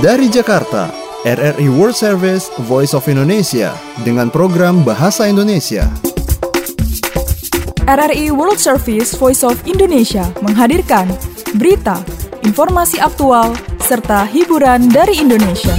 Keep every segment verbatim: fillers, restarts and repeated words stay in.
Dari Jakarta, R R I World Service Voice of Indonesia dengan program Bahasa Indonesia. R R I World Service Voice of Indonesia menghadirkan berita, informasi aktual, serta hiburan dari Indonesia.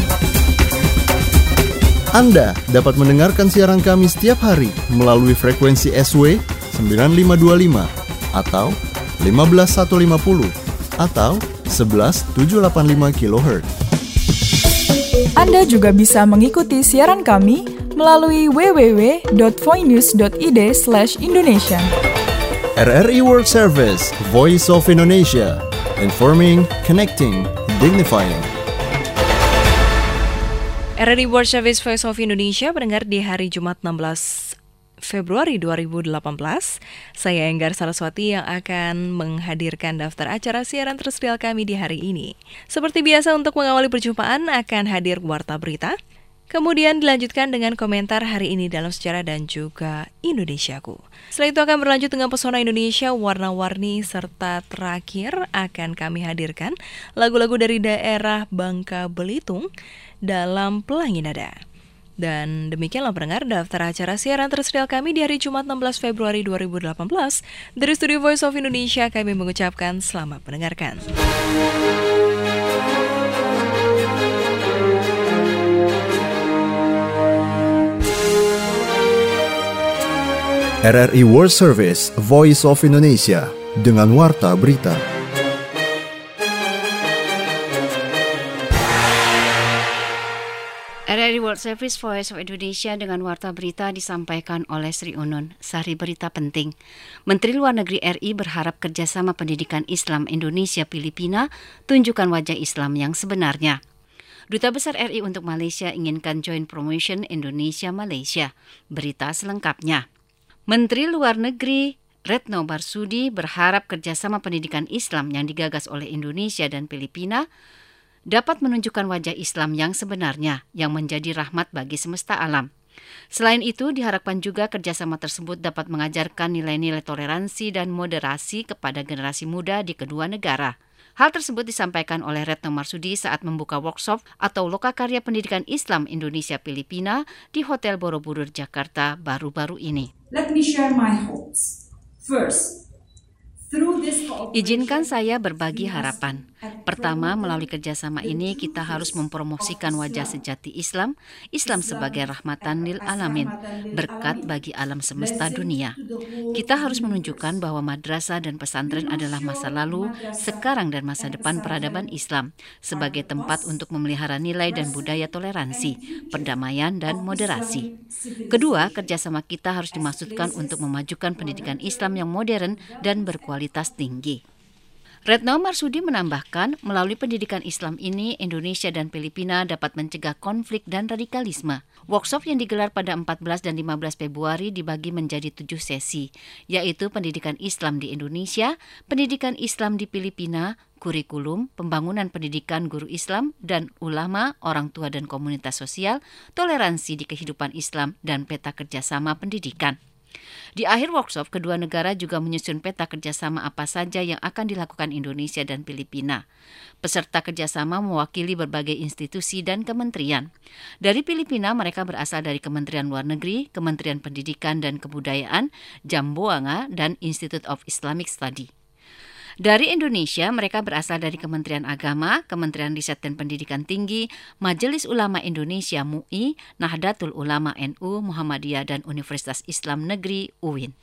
Anda dapat mendengarkan siaran kami setiap hari melalui frekuensi S W sembilan lima dua lima atau lima belas seratus lima puluh atau sebelas tujuh delapan lima kilohertz. Anda juga bisa mengikuti siaran kami melalui w w w dot voinews dot i d slash indonesia. R R I World Service, Voice of Indonesia, informing, connecting, dignifying. R R I World Service Voice of Indonesia mendengar di hari Jumat enam belas Februari dua ribu delapan belas. Saya Enggar Saraswati yang akan menghadirkan daftar acara siaran tersedia kami di hari ini. Seperti biasa untuk mengawali perjumpaan akan hadir warta berita, kemudian dilanjutkan dengan komentar hari ini dalam sejarah dan juga Indonesiaku. Setelah itu akan berlanjut dengan pesona Indonesia warna-warni, serta terakhir akan kami hadirkan lagu-lagu dari daerah Bangka Belitung dalam Pelangi Nada. Dan demikianlah pendengar daftar acara siaran tersedia kami di hari Jumat enam belas Februari dua ribu delapan belas. Dari Studio Voice of Indonesia kami mengucapkan selamat mendengarkan. R R I World Service, Voice of Indonesia dengan warta berita. R R I World Service Voice of Indonesia dengan warta berita disampaikan oleh Sri Unun. Sari berita penting. Menteri Luar Negeri R I berharap kerjasama pendidikan Islam Indonesia-Filipina tunjukkan wajah Islam yang sebenarnya. Duta Besar R I untuk Malaysia inginkan joint promotion Indonesia-Malaysia. Berita selengkapnya. Menteri Luar Negeri Retno Marsudi berharap kerjasama pendidikan Islam yang digagas oleh Indonesia dan Filipina dapat menunjukkan wajah Islam yang sebenarnya, yang menjadi rahmat bagi semesta alam. Selain itu, diharapkan juga kerjasama tersebut dapat mengajarkan nilai-nilai toleransi dan moderasi kepada generasi muda di kedua negara. Hal tersebut disampaikan oleh Retno Marsudi saat membuka workshop atau Lokakarya Pendidikan Islam Indonesia-Filipina di Hotel Borobudur, Jakarta baru-baru ini. Let me share my hopes. First, izinkan saya berbagi harapan. Pertama, melalui kerjasama ini kita harus mempromosikan wajah sejati Islam, Islam sebagai rahmatan lil alamin, berkat bagi alam semesta dunia. Kita harus menunjukkan bahwa madrasah dan pesantren adalah masa lalu, sekarang dan masa depan peradaban Islam, sebagai tempat untuk memelihara nilai dan budaya toleransi, perdamaian dan moderasi. Kedua, kerjasama kita harus dimaksudkan untuk memajukan pendidikan Islam yang modern dan berkualitas tinggi. Retno Marsudi menambahkan, melalui pendidikan Islam ini, Indonesia dan Filipina dapat mencegah konflik dan radikalisme. Workshop yang digelar pada empat belas dan lima belas Februari dibagi menjadi tujuh sesi, yaitu pendidikan Islam di Indonesia, pendidikan Islam di Filipina, kurikulum, pembangunan pendidikan guru Islam dan ulama, orang tua dan komunitas sosial, toleransi di kehidupan Islam, dan peta kerjasama pendidikan. Di akhir workshop, kedua negara juga menyusun peta kerjasama apa saja yang akan dilakukan Indonesia dan Filipina. Peserta kerjasama mewakili berbagai institusi dan kementerian. Dari Filipina, mereka berasal dari Kementerian Luar Negeri, Kementerian Pendidikan dan Kebudayaan, Jamboanga, dan Institute of Islamic Study. Dari Indonesia, mereka berasal dari Kementerian Agama, Kementerian Riset dan Pendidikan Tinggi, Majelis Ulama Indonesia M U I, Nahdlatul Ulama N U, Muhammadiyah, dan Universitas Islam Negeri U I N.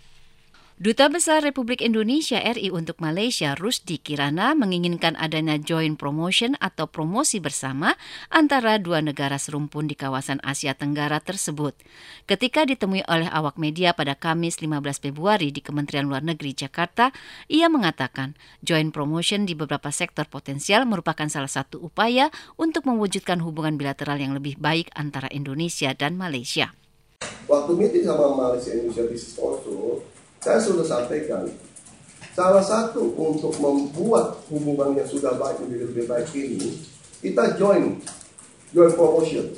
Duta Besar Republik Indonesia R I untuk Malaysia, Rusdi Kirana, menginginkan adanya joint promotion atau promosi bersama antara dua negara serumpun di kawasan Asia Tenggara tersebut. Ketika ditemui oleh awak media pada Kamis lima belas Februari di Kementerian Luar Negeri Jakarta, ia mengatakan joint promotion di beberapa sektor potensial merupakan salah satu upaya untuk mewujudkan hubungan bilateral yang lebih baik antara Indonesia dan Malaysia. Waktu meeting sama Malaysia Indonesia Business Council, saya sudah sampaikan, salah satu untuk membuat hubungan yang sudah baik menjadi lebih baik ini, kita join, join promotion.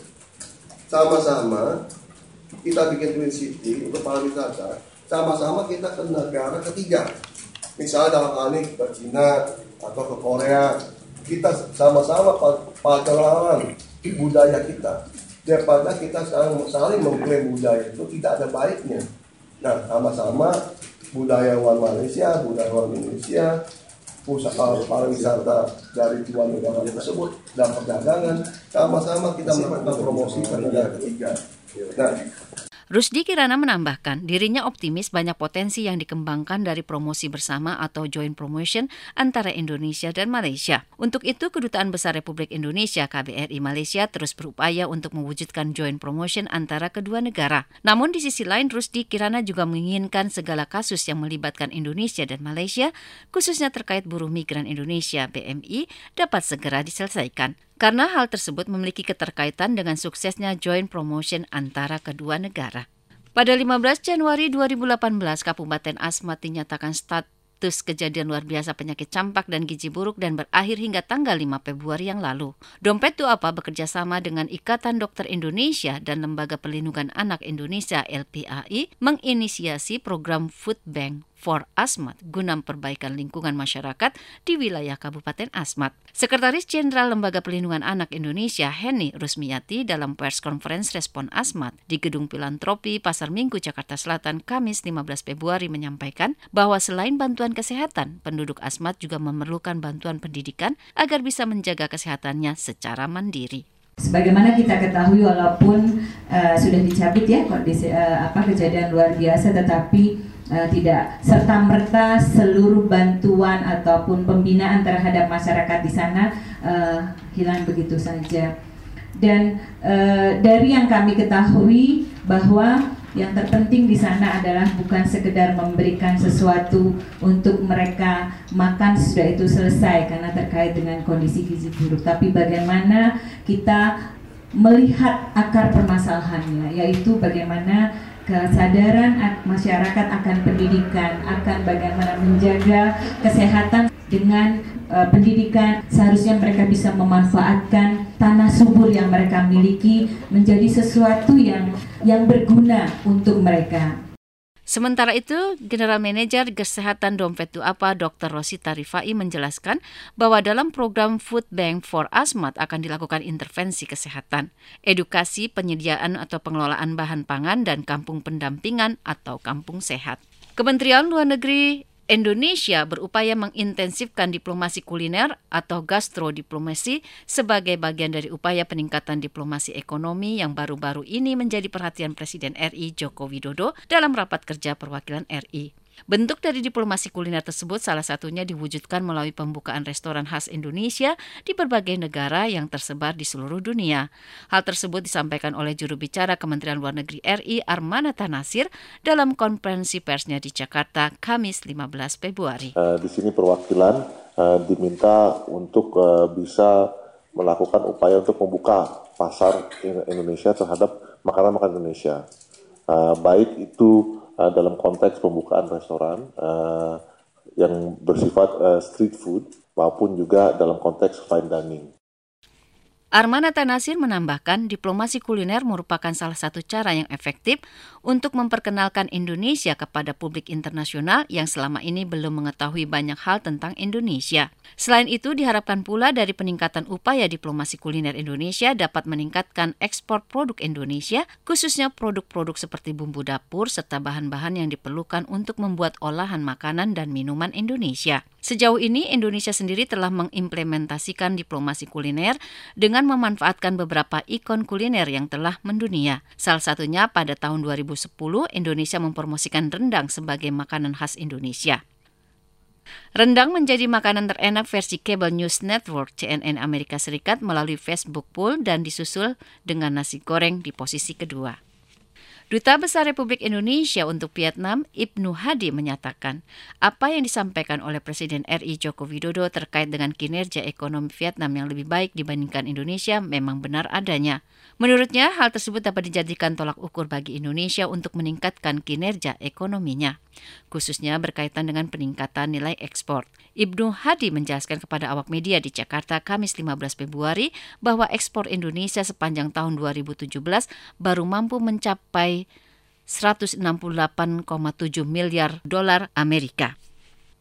Sama-sama, kita bikin Twin City untuk pariwisata, sama-sama kita ke negara ketiga. Misalnya dalam hal ini ke China atau ke Korea, kita sama-sama pengenalan budaya kita daripada kita saling, saling mengklaim budaya itu tidak ada baiknya. Nah, sama-sama budayawan Malaysia, budayawan Indonesia, pusat pariwisata dari dua negara tersebut dan perdagangan, sama-sama kita melakukan promosi ke negara ketiga. Nah, Rusdi Kirana menambahkan, dirinya optimis banyak potensi yang dikembangkan dari promosi bersama atau joint promotion antara Indonesia dan Malaysia. Untuk itu, Kedutaan Besar Republik Indonesia K B R I Malaysia terus berupaya untuk mewujudkan joint promotion antara kedua negara. Namun di sisi lain, Rusdi Kirana juga menginginkan segala kasus yang melibatkan Indonesia dan Malaysia, khususnya terkait buruh migran Indonesia B M I, dapat segera diselesaikan. Karena hal tersebut memiliki keterkaitan dengan suksesnya joint promotion antara kedua negara. Pada lima belas Januari dua ribu delapan belas, Kabupaten Asmat dinyatakan status kejadian luar biasa penyakit campak dan gizi buruk dan berakhir hingga tanggal lima Februari yang lalu. Dompet Du'afa bekerja sama dengan Ikatan Dokter Indonesia dan Lembaga Perlindungan Anak Indonesia L P A I menginisiasi program Food Bank for Asmat guna perbaikan lingkungan masyarakat di wilayah Kabupaten Asmat. Sekretaris Jenderal Lembaga Perlindungan Anak Indonesia Heni Rusmiyati dalam pers conference respon Asmat di Gedung Filantropi Pasar Minggu Jakarta Selatan Kamis lima belas Februari menyampaikan bahwa selain bantuan kesehatan, penduduk Asmat juga memerlukan bantuan pendidikan agar bisa menjaga kesehatannya secara mandiri. Sebagaimana kita ketahui, walaupun uh, sudah dicabut ya kondisi uh, apa kejadian luar biasa, tetapi Uh, tidak serta-merta seluruh bantuan ataupun pembinaan terhadap masyarakat di sana uh, hilang begitu saja. Dan uh, dari yang kami ketahui bahwa yang terpenting di sana adalah bukan sekedar memberikan sesuatu untuk mereka makan sudah itu selesai karena terkait dengan kondisi gizi buruk, tapi bagaimana kita melihat akar permasalahannya, yaitu bagaimana kesadaran masyarakat akan pendidikan, akan bagaimana menjaga kesehatan dengan uh, pendidikan. Seharusnya mereka bisa memanfaatkan tanah subur yang mereka miliki menjadi sesuatu yang yang berguna untuk mereka. Sementara itu, General Manager Kesehatan Dompet Du'afa Doktor Rosita Rifai menjelaskan bahwa dalam program Food Bank for Asmat akan dilakukan intervensi kesehatan, edukasi penyediaan atau pengelolaan bahan pangan dan kampung pendampingan atau kampung sehat. Kementerian Luar Negeri Indonesia berupaya mengintensifkan diplomasi kuliner atau gastrodiplomasi sebagai bagian dari upaya peningkatan diplomasi ekonomi yang baru-baru ini menjadi perhatian Presiden R I Joko Widodo dalam rapat kerja perwakilan R I. Bentuk dari diplomasi kuliner tersebut salah satunya diwujudkan melalui pembukaan restoran khas Indonesia di berbagai negara yang tersebar di seluruh dunia. Hal tersebut disampaikan oleh juru bicara Kementerian Luar Negeri R I Armanata Nasir dalam konferensi persnya di Jakarta Kamis lima belas Februari. Uh, di sini perwakilan uh, diminta untuk uh, bisa melakukan upaya untuk membuka pasar Indonesia terhadap makanan-makanan Indonesia. Uh, baik itu Uh, dalam konteks pembukaan restoran uh, yang bersifat uh, street food maupun juga dalam konteks fine dining. Armanata Nasir menambahkan diplomasi kuliner merupakan salah satu cara yang efektif untuk memperkenalkan Indonesia kepada publik internasional yang selama ini belum mengetahui banyak hal tentang Indonesia. Selain itu, diharapkan pula dari peningkatan upaya diplomasi kuliner Indonesia dapat meningkatkan ekspor produk Indonesia, khususnya produk-produk seperti bumbu dapur serta bahan-bahan yang diperlukan untuk membuat olahan makanan dan minuman Indonesia. Sejauh ini, Indonesia sendiri telah mengimplementasikan diplomasi kuliner dengan memanfaatkan beberapa ikon kuliner yang telah mendunia. Salah satunya pada tahun dua ribu sepuluh, Indonesia mempromosikan rendang sebagai makanan khas Indonesia. Rendang menjadi makanan terenak versi Cable News Network C N N Amerika Serikat melalui Facebook poll dan disusul dengan nasi goreng di posisi kedua. Duta Besar Republik Indonesia untuk Vietnam, Ibnu Hadi, menyatakan apa yang disampaikan oleh Presiden R I Joko Widodo terkait dengan kinerja ekonomi Vietnam yang lebih baik dibandingkan Indonesia memang benar adanya. Menurutnya, hal tersebut dapat dijadikan tolak ukur bagi Indonesia untuk meningkatkan kinerja ekonominya, khususnya berkaitan dengan peningkatan nilai ekspor. Ibnu Hadi menjelaskan kepada awak media di Jakarta Kamis lima belas Februari bahwa ekspor Indonesia sepanjang tahun dua ribu tujuh belas baru mampu mencapai seratus enam puluh delapan koma tujuh miliar dolar Amerika.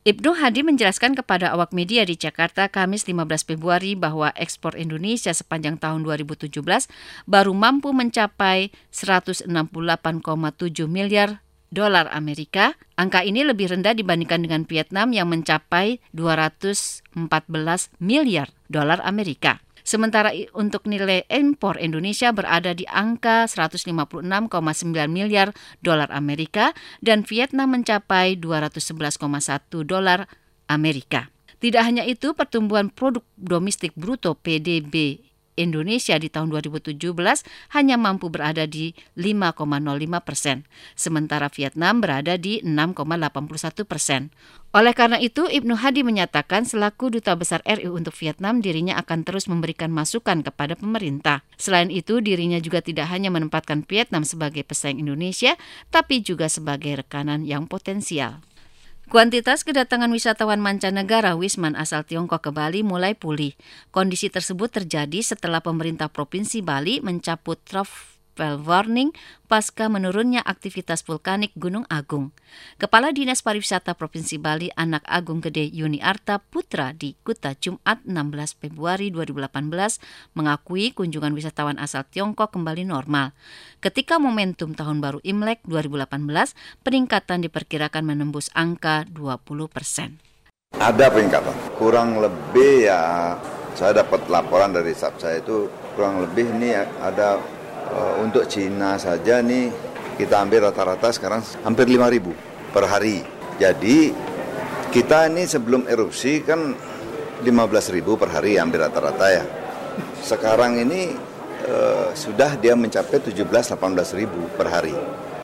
Ibnu Hadi menjelaskan kepada awak media di Jakarta Kamis lima belas Februari bahwa ekspor Indonesia sepanjang tahun dua ribu tujuh belas baru mampu mencapai seratus enam puluh delapan koma tujuh miliar dolar Amerika. Angka ini lebih rendah dibandingkan dengan Vietnam yang mencapai dua ratus empat belas miliar dolar Amerika. Sementara untuk nilai impor Indonesia berada di angka seratus lima puluh enam koma sembilan miliar dolar Amerika dan Vietnam mencapai dua ratus sebelas koma satu dolar Amerika. Tidak hanya itu, pertumbuhan produk domestik bruto P D B Indonesia di tahun dua ribu tujuh belas hanya mampu berada di lima koma nol lima persen, sementara Vietnam berada di enam koma delapan puluh satu persen. Oleh karena itu, Ibnu Hadi menyatakan selaku Duta Besar R I untuk Vietnam, dirinya akan terus memberikan masukan kepada pemerintah. Selain itu, dirinya juga tidak hanya menempatkan Vietnam sebagai pesaing Indonesia, tapi juga sebagai rekanan yang potensial. Kuantitas kedatangan wisatawan mancanegara Wisman asal Tiongkok ke Bali mulai pulih. Kondisi tersebut terjadi setelah pemerintah Provinsi Bali mencabut travel warning pasca menurunnya aktivitas vulkanik Gunung Agung. Kepala Dinas Pariwisata Provinsi Bali Anak Agung Gede Yuniarta Putra di Kuta Jumat enam belas Februari dua ribu delapan belas mengakui kunjungan wisatawan asal Tiongkok kembali normal. Ketika momentum Tahun Baru Imlek dua ribu delapan belas, peningkatan diperkirakan menembus angka dua puluh persen. Ada peningkatan, kurang lebih ya, saya dapat laporan dari staff saya itu kurang lebih ini ada uh, untuk Cina saja nih kita ambil rata-rata sekarang hampir lima ribu per hari. Jadi kita ini sebelum erupsi kan lima belas ribu per hari hampir rata-rata ya. Sekarang ini uh, sudah dia mencapai tujuh belas sampai delapan belas ribu per hari.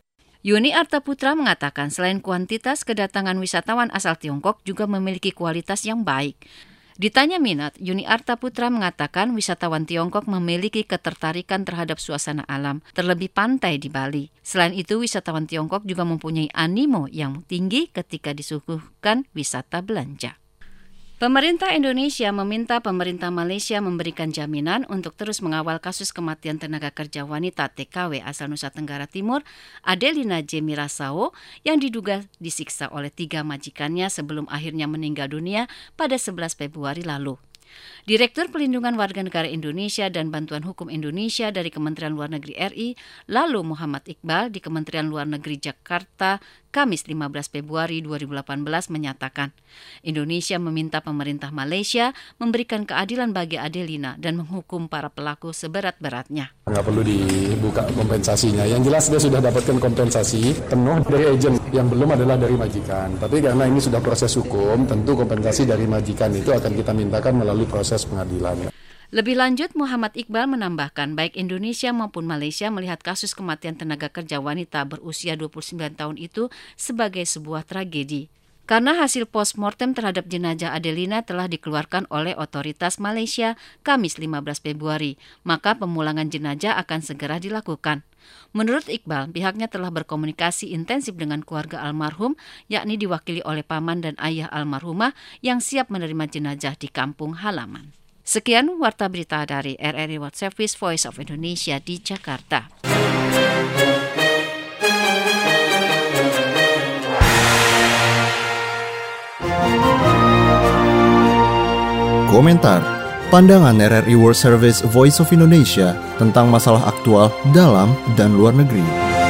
Yuni Arta Putra mengatakan selain kuantitas, kedatangan wisatawan asal Tiongkok juga memiliki kualitas yang baik. Ditanya minat, Yuni Arta Putra mengatakan wisatawan Tiongkok memiliki ketertarikan terhadap suasana alam, terlebih pantai di Bali. Selain itu, wisatawan Tiongkok juga mempunyai animo yang tinggi ketika disuguhkan wisata belanja. Pemerintah Indonesia meminta pemerintah Malaysia memberikan jaminan untuk terus mengawal kasus kematian tenaga kerja wanita T K W asal Nusa Tenggara Timur, Adelina J. Mirasao, yang diduga disiksa oleh tiga majikannya sebelum akhirnya meninggal dunia pada sebelas Februari lalu. Direktur Pelindungan Warga Negara Indonesia dan Bantuan Hukum Indonesia dari Kementerian Luar Negeri R I, lalu Muhammad Iqbal di Kementerian Luar Negeri Jakarta, Kamis lima belas Februari dua ribu delapan belas menyatakan, Indonesia meminta pemerintah Malaysia memberikan keadilan bagi Adelina dan menghukum para pelaku seberat-beratnya. Nggak perlu dibuka kompensasinya. Yang jelas dia sudah dapatkan kompensasi penuh dari agen, yang belum adalah dari majikan. Tapi karena ini sudah proses hukum, tentu kompensasi dari majikan itu akan kita mintakan melalui proses pengadilan. Lebih lanjut, Muhammad Iqbal menambahkan baik Indonesia maupun Malaysia melihat kasus kematian tenaga kerja wanita berusia dua puluh sembilan tahun itu sebagai sebuah tragedi. Karena hasil postmortem terhadap jenazah Adelina telah dikeluarkan oleh otoritas Malaysia Kamis lima belas Februari, maka pemulangan jenazah akan segera dilakukan. Menurut Iqbal, pihaknya telah berkomunikasi intensif dengan keluarga almarhum, yakni diwakili oleh paman dan ayah almarhumah yang siap menerima jenazah di kampung halaman. Sekian Warta Berita dari R R I World Service Voice of Indonesia di Jakarta. Komentar, pandangan R R I World Service Voice of Indonesia tentang masalah aktual dalam dan luar negeri.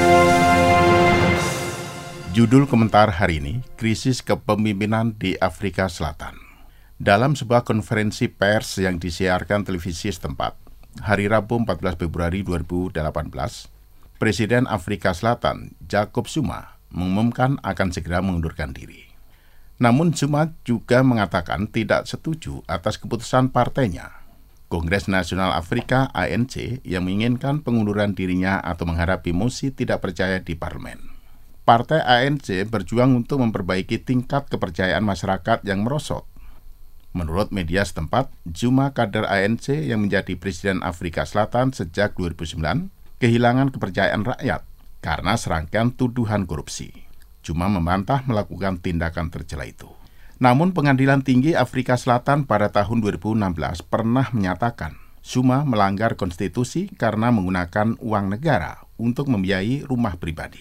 Judul komentar hari ini, krisis kepemimpinan di Afrika Selatan. Dalam sebuah konferensi pers yang disiarkan televisi setempat, hari Rabu empat belas Februari dua ribu delapan belas, Presiden Afrika Selatan Jacob Zuma mengumumkan akan segera mengundurkan diri. Namun Zuma juga mengatakan tidak setuju atas keputusan partainya, Kongres Nasional Afrika A N C, yang menginginkan pengunduran dirinya atau menghadapi mosi tidak percaya di parlemen. Partai A N C berjuang untuk memperbaiki tingkat kepercayaan masyarakat yang merosot. Menurut media setempat, Zuma, kader A N C yang menjadi Presiden Afrika Selatan sejak dua ribu sembilan, kehilangan kepercayaan rakyat karena serangkaian tuduhan korupsi. Zuma membantah melakukan tindakan tercela itu. Namun Pengadilan Tinggi Afrika Selatan pada tahun dua ribu enam belas pernah menyatakan Zuma melanggar konstitusi karena menggunakan uang negara untuk membiayai rumah pribadi.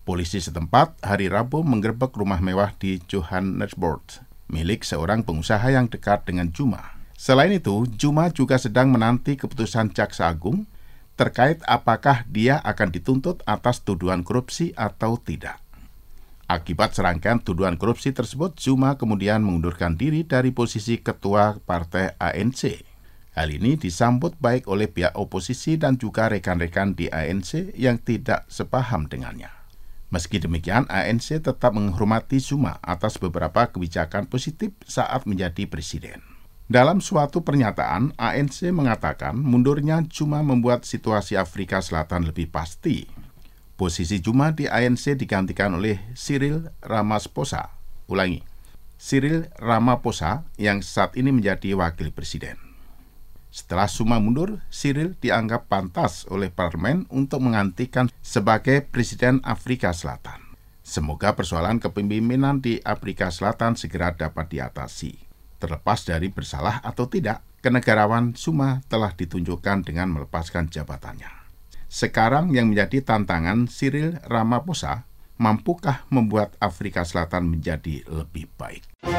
Polisi setempat hari Rabu menggerebek rumah mewah di Johannesburg, milik seorang pengusaha yang dekat dengan Zuma. Selain itu, Zuma juga sedang menanti keputusan Jaksa Agung terkait apakah dia akan dituntut atas tuduhan korupsi atau tidak. Akibat serangkaian tuduhan korupsi tersebut, Zuma kemudian mengundurkan diri dari posisi ketua partai A N C. Hal ini disambut baik oleh pihak oposisi dan juga rekan-rekan di A N C yang tidak sepaham dengannya. Meski demikian, A N C tetap menghormati Zuma atas beberapa kebijakan positif saat menjadi presiden. Dalam suatu pernyataan, A N C mengatakan mundurnya Zuma membuat situasi Afrika Selatan lebih pasti. Posisi Zuma di A N C digantikan oleh Cyril Ramaphosa. Ulangi, Cyril Ramaphosa yang saat ini menjadi wakil presiden. Setelah Zuma mundur, Cyril dianggap pantas oleh parlemen untuk menggantikan sebagai presiden Afrika Selatan. Semoga persoalan kepemimpinan di Afrika Selatan segera dapat diatasi. Terlepas dari bersalah atau tidak, kenegarawan Zuma telah ditunjukkan dengan melepaskan jabatannya. Sekarang yang menjadi tantangan Cyril Ramaphosa, mampukah membuat Afrika Selatan menjadi lebih baik?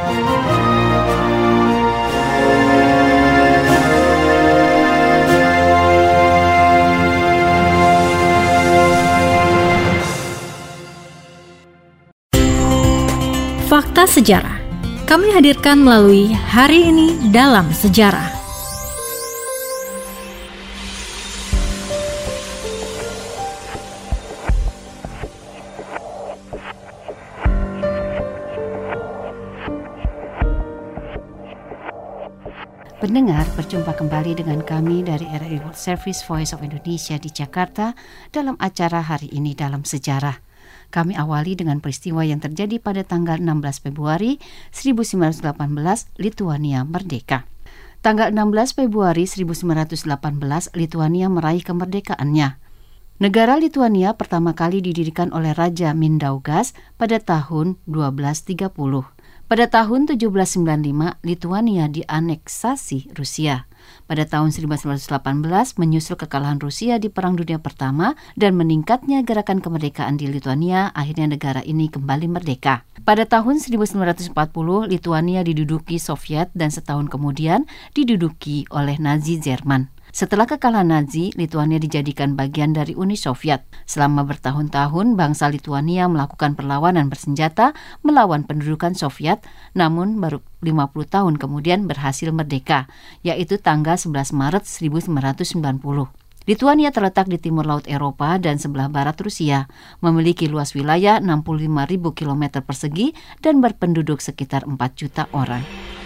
Fakta Sejarah kami hadirkan melalui Hari Ini Dalam Sejarah. Pendengar, berjumpa kembali dengan kami dari R R I World Service Voice of Indonesia di Jakarta dalam acara Hari Ini Dalam Sejarah. Kami awali dengan peristiwa yang terjadi pada tanggal enam belas Februari seribu sembilan ratus delapan belas, Lituania merdeka. Tanggal enam belas Februari seribu sembilan ratus delapan belas, Lituania meraih kemerdekaannya. Negara Lituania pertama kali didirikan oleh Raja Mindaugas pada tahun dua belas tiga puluh. Pada tahun tujuh belas sembilan puluh lima, Lituania dianeksasi Rusia. Pada tahun seribu sembilan ratus delapan belas, menyusul kekalahan Rusia di Perang Dunia Pertama dan meningkatnya gerakan kemerdekaan di Lituania, akhirnya negara ini kembali merdeka. Pada tahun seribu sembilan ratus empat puluh, Lituania diduduki Soviet dan setahun kemudian diduduki oleh Nazi Jerman. Setelah kekalahan Nazi, Lituania dijadikan bagian dari Uni Soviet. Selama bertahun-tahun, bangsa Lituania melakukan perlawanan bersenjata melawan pendudukan Soviet, namun baru lima puluh tahun kemudian berhasil merdeka, yaitu tanggal sebelas Maret seribu sembilan ratus sembilan puluh. Lituania terletak di timur laut Eropa dan sebelah barat Rusia, memiliki luas wilayah enam puluh lima ribu kilometer persegi dan berpenduduk sekitar empat juta orang.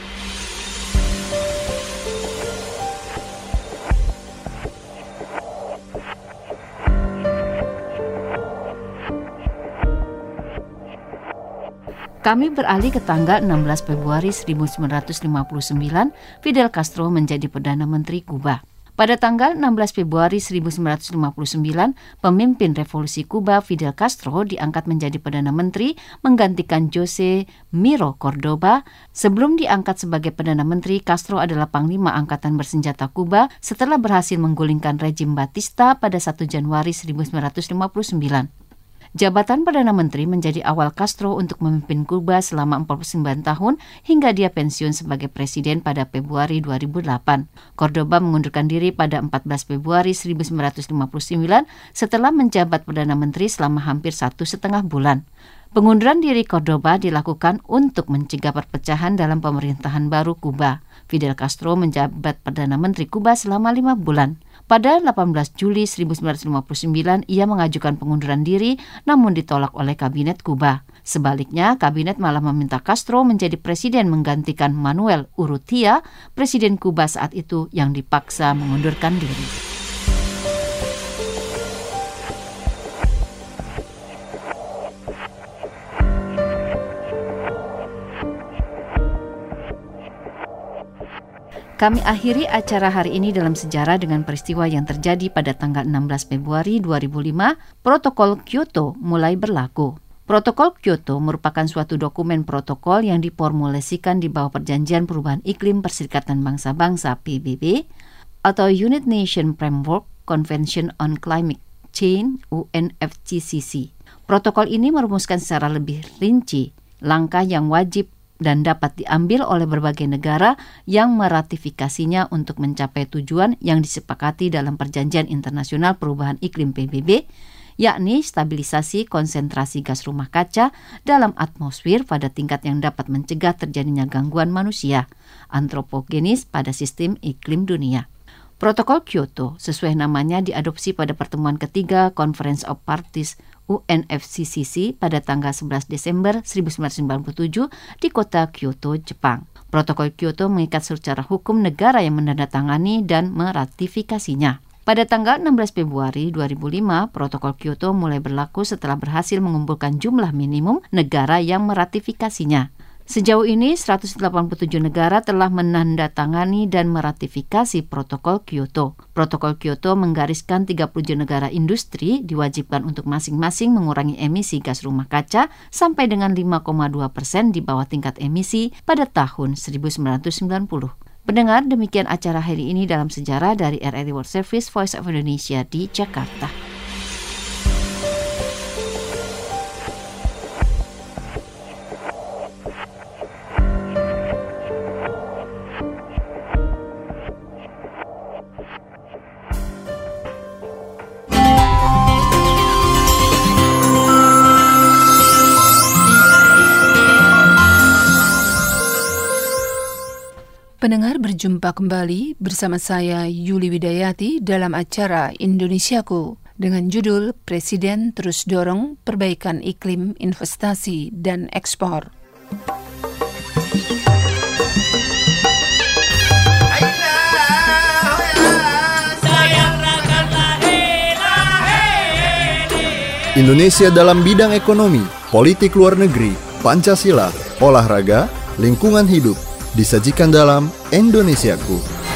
Kami beralih ke tanggal enam belas Februari seribu sembilan ratus lima puluh sembilan, Fidel Castro menjadi Perdana Menteri Kuba. Pada tanggal enam belas Februari seribu sembilan ratus lima puluh sembilan, pemimpin revolusi Kuba Fidel Castro diangkat menjadi Perdana Menteri menggantikan Jose Miro Cordoba. Sebelum diangkat sebagai Perdana Menteri, Castro adalah Panglima Angkatan Bersenjata Kuba setelah berhasil menggulingkan rejim Batista pada satu Januari seribu sembilan ratus lima puluh sembilan. Jabatan Perdana Menteri menjadi awal Castro untuk memimpin Kuba selama empat puluh sembilan tahun hingga dia pensiun sebagai presiden pada Februari dua ribu delapan. Cordoba mengundurkan diri pada empat belas Februari seribu sembilan ratus lima puluh sembilan setelah menjabat Perdana Menteri selama hampir satu setengah bulan. Pengunduran diri Cordoba dilakukan untuk mencegah perpecahan dalam pemerintahan baru Kuba. Fidel Castro menjabat Perdana Menteri Kuba selama lima bulan. Pada delapan belas Juli seribu sembilan ratus lima puluh sembilan, ia mengajukan pengunduran diri namun ditolak oleh Kabinet Kuba. Sebaliknya, Kabinet malah meminta Castro menjadi presiden menggantikan Manuel Urrutia, presiden Kuba saat itu yang dipaksa mengundurkan diri. Kami akhiri acara hari ini dalam sejarah dengan peristiwa yang terjadi pada tanggal enam belas Februari dua ribu lima, Protokol Kyoto mulai berlaku. Protokol Kyoto merupakan suatu dokumen protokol yang diformulasikan di bawah Perjanjian Perubahan Iklim Perserikatan Bangsa-Bangsa P B B atau United Nations Framework Convention on Climate Chain U N F C C C. Protokol ini merumuskan secara lebih rinci langkah yang wajib dan dapat diambil oleh berbagai negara yang meratifikasinya untuk mencapai tujuan yang disepakati dalam Perjanjian Internasional Perubahan Iklim P B B, yakni stabilisasi konsentrasi gas rumah kaca dalam atmosfer pada tingkat yang dapat mencegah terjadinya gangguan manusia antropogenis pada sistem iklim dunia. Protokol Kyoto sesuai namanya diadopsi pada pertemuan ketiga Conference of Parties U N F C C C pada tanggal sebelas Desember seribu sembilan ratus sembilan puluh tujuh di kota Kyoto, Jepang. Protokol Kyoto mengikat secara hukum negara yang menandatangani dan meratifikasinya. Pada tanggal enam belas Februari dua ribu lima, Protokol Kyoto mulai berlaku setelah berhasil mengumpulkan jumlah minimum negara yang meratifikasinya. Sejauh ini, seratus delapan puluh tujuh negara telah menandatangani dan meratifikasi Protokol Kyoto. Protokol Kyoto menggariskan tiga puluh tujuh negara industri diwajibkan untuk masing-masing mengurangi emisi gas rumah kaca sampai dengan lima koma dua persen di bawah tingkat emisi pada tahun seribu sembilan ratus sembilan puluh. Pendengar, demikian acara hari ini dalam sejarah dari R R I World Service Voice of Indonesia di Jakarta. Pendengar, berjumpa kembali bersama saya Yuli Widayati dalam acara Indonesiaku dengan judul Presiden Terus Dorong Perbaikan Iklim Investasi dan Ekspor. Indonesia dalam bidang ekonomi, politik luar negeri, Pancasila, olahraga, lingkungan hidup, disajikan dalam Indonesiaku.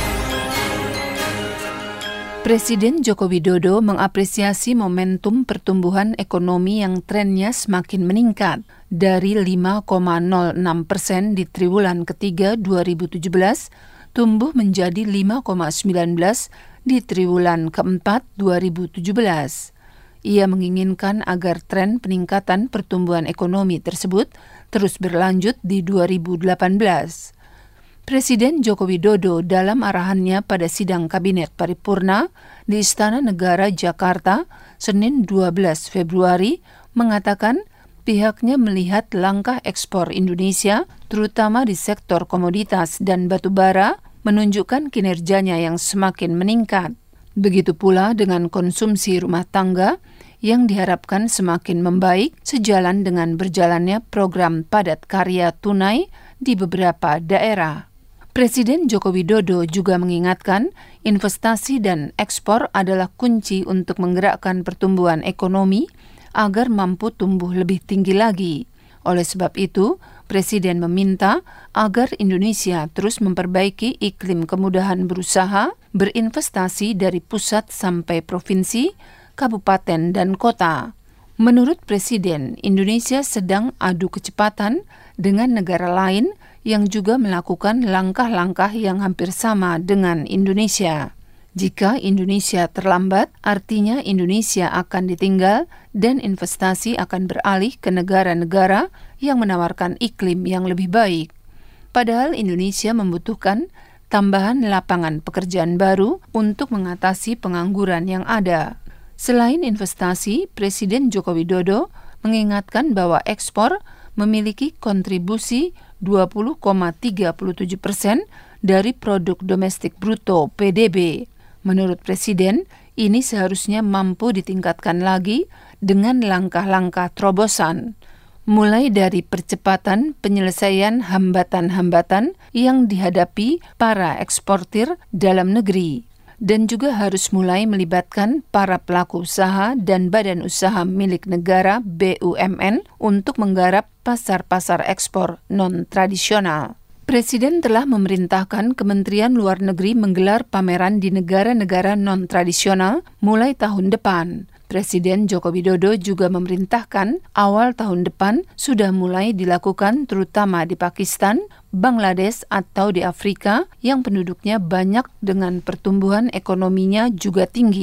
Presiden Joko Widodo mengapresiasi momentum pertumbuhan ekonomi yang trennya semakin meningkat dari lima koma nol enam persen di triwulan ketiga dua ribu tujuh belas tumbuh menjadi lima koma sembilan belas di triwulan keempat dua ribu tujuh belas. Ia menginginkan agar tren peningkatan pertumbuhan ekonomi tersebut terus berlanjut di dua ribu delapan belas. Presiden Joko Widodo dalam arahannya pada sidang Kabinet Paripurna di Istana Negara Jakarta, Senin dua belas Februari, mengatakan pihaknya melihat langkah ekspor Indonesia, terutama di sektor komoditas dan batubara, menunjukkan kinerjanya yang semakin meningkat. Begitu pula dengan konsumsi rumah tangga yang diharapkan semakin membaik sejalan dengan berjalannya program padat karya tunai di beberapa daerah. Presiden Joko Widodo juga mengingatkan investasi dan ekspor adalah kunci untuk menggerakkan pertumbuhan ekonomi agar mampu tumbuh lebih tinggi lagi. Oleh sebab itu, Presiden meminta agar Indonesia terus memperbaiki iklim kemudahan berusaha, berinvestasi dari pusat sampai provinsi, kabupaten, dan kota. Menurut Presiden, Indonesia sedang adu kecepatan dengan negara lain yang juga melakukan langkah-langkah yang hampir sama dengan Indonesia. Jika Indonesia terlambat, artinya Indonesia akan ditinggal dan investasi akan beralih ke negara-negara yang menawarkan iklim yang lebih baik. Padahal Indonesia membutuhkan tambahan lapangan pekerjaan baru untuk mengatasi pengangguran yang ada. Selain investasi, Presiden Joko Widodo mengingatkan bahwa ekspor memiliki kontribusi dua puluh koma tiga tujuh persen dari produk domestik bruto P D B. Menurut Presiden, ini seharusnya mampu ditingkatkan lagi dengan langkah-langkah terobosan, mulai dari percepatan penyelesaian hambatan-hambatan yang dihadapi para eksportir dalam negeri, dan juga harus mulai melibatkan para pelaku usaha dan badan usaha milik negara B U M N untuk menggarap pasar-pasar ekspor non-tradisional. Presiden telah memerintahkan Kementerian Luar Negeri menggelar pameran di negara-negara non-tradisional mulai tahun depan. Presiden Joko Widodo juga memerintahkan awal tahun depan sudah mulai dilakukan terutama di Pakistan, Bangladesh atau di Afrika yang penduduknya banyak dengan pertumbuhan ekonominya juga tinggi.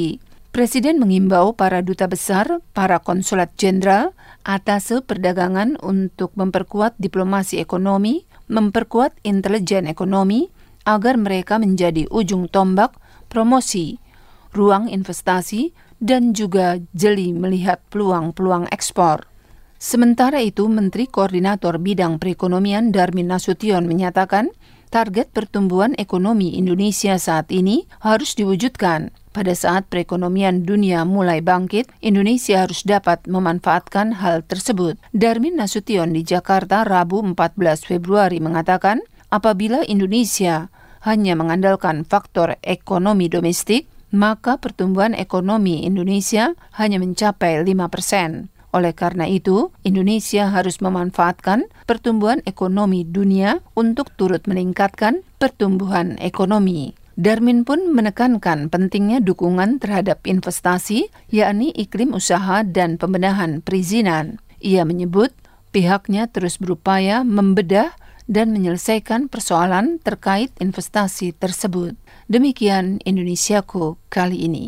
Presiden mengimbau para duta besar, para konsulat jenderal, atase perdagangan untuk memperkuat diplomasi ekonomi, memperkuat intelijen ekonomi, agar mereka menjadi ujung tombak promosi, ruang investasi, dan juga jeli melihat peluang-peluang ekspor. Sementara itu, Menteri Koordinator Bidang Perekonomian Darmin Nasution menyatakan, target pertumbuhan ekonomi Indonesia saat ini harus diwujudkan. Pada saat perekonomian dunia mulai bangkit, Indonesia harus dapat memanfaatkan hal tersebut. Darmin Nasution di Jakarta Rabu empat belas Februari mengatakan, apabila Indonesia hanya mengandalkan faktor ekonomi domestik, maka pertumbuhan ekonomi Indonesia hanya mencapai lima persen. Oleh karena itu, Indonesia harus memanfaatkan pertumbuhan ekonomi dunia untuk turut meningkatkan pertumbuhan ekonomi. Darmin pun menekankan pentingnya dukungan terhadap investasi, yakni iklim usaha dan pembenahan perizinan. Ia menyebut pihaknya terus berupaya membedah dan menyelesaikan persoalan terkait investasi tersebut. Demikian Indonesiaku kali ini.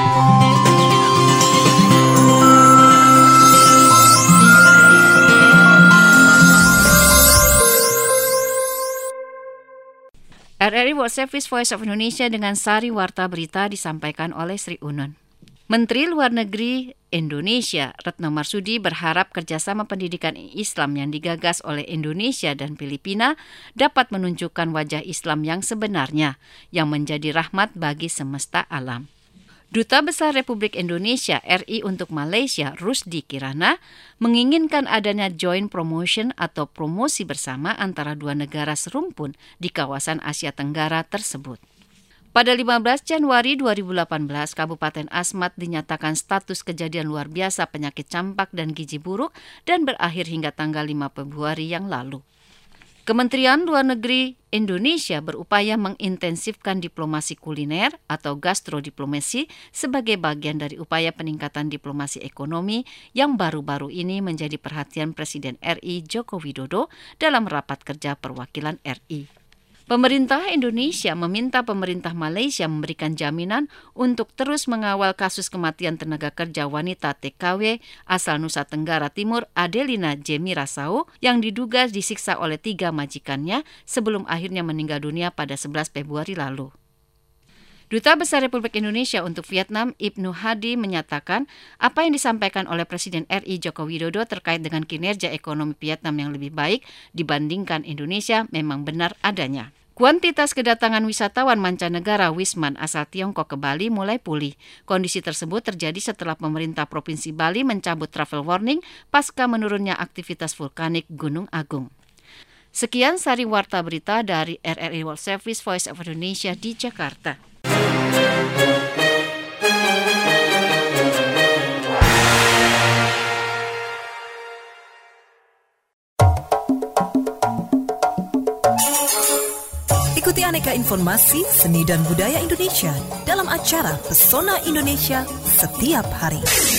R R I World Service Voice of Indonesia dengan sari warta berita disampaikan oleh Sri Unun. Menteri Luar Negeri Indonesia Retno Marsudi berharap kerjasama pendidikan Islam yang digagas oleh Indonesia dan Filipina dapat menunjukkan wajah Islam yang sebenarnya, yang menjadi rahmat bagi semesta alam. Duta Besar Republik Indonesia R I untuk Malaysia, Rusdi Kirana, menginginkan adanya joint promotion atau promosi bersama antara dua negara serumpun di kawasan Asia Tenggara tersebut. Pada lima belas Januari dua ribu delapan belas, Kabupaten Asmat dinyatakan status kejadian luar biasa penyakit campak dan gizi buruk dan berakhir hingga tanggal lima Februari yang lalu. Kementerian Luar Negeri Indonesia berupaya mengintensifkan diplomasi kuliner atau gastrodiplomasi sebagai bagian dari upaya peningkatan diplomasi ekonomi yang baru-baru ini menjadi perhatian Presiden R I Joko Widodo dalam rapat kerja perwakilan R I. Pemerintah Indonesia meminta pemerintah Malaysia memberikan jaminan untuk terus mengawal kasus kematian tenaga kerja wanita T K W asal Nusa Tenggara Timur Adelina Jemira Sao yang diduga disiksa oleh tiga majikannya sebelum akhirnya meninggal dunia pada sebelas Februari lalu. Duta Besar Republik Indonesia untuk Vietnam Ibnu Hadi menyatakan apa yang disampaikan oleh Presiden R I Joko Widodo terkait dengan kinerja ekonomi Vietnam yang lebih baik dibandingkan Indonesia memang benar adanya. Kuantitas kedatangan wisatawan mancanegara Wisman asal Tiongkok ke Bali mulai pulih. Kondisi tersebut terjadi setelah pemerintah Provinsi Bali mencabut travel warning pasca menurunnya aktivitas vulkanik Gunung Agung. Sekian sari warta berita dari R R I World Service Voice of Indonesia di Jakarta. Ikuti aneka informasi seni dan budaya Indonesia dalam acara Pesona Indonesia setiap hari.